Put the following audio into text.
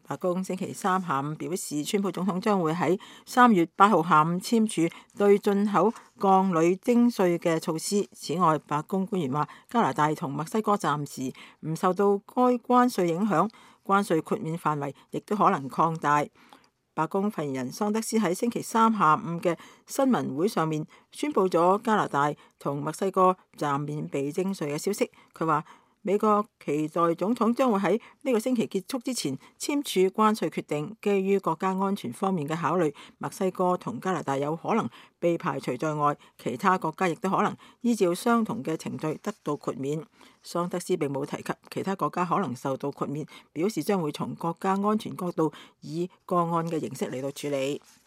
白宮星期三下午表示，川普總統將會喺3月8號下午簽署對進口鋼鋁徵稅嘅措施。此外，白宮官員話，加拿大同墨西哥暫時唔受到該關稅影響，關稅豁免範圍亦都可能擴大。白宮發言人桑德斯喺星期三下午嘅新聞會上面宣布咗加拿大同墨西哥暫免被徵稅嘅消息。佢話，美國期待總統將會喺呢個星期結束之前簽署關稅決定。基於國家安全方面嘅考慮，墨西哥同加拿大有可能被排除在外，其他國家亦都可能依照相同嘅程序得到豁免。桑德斯並冇提及其他國家可能受到豁免，表示將會從國家安全角度以個案嘅形式嚟到處理。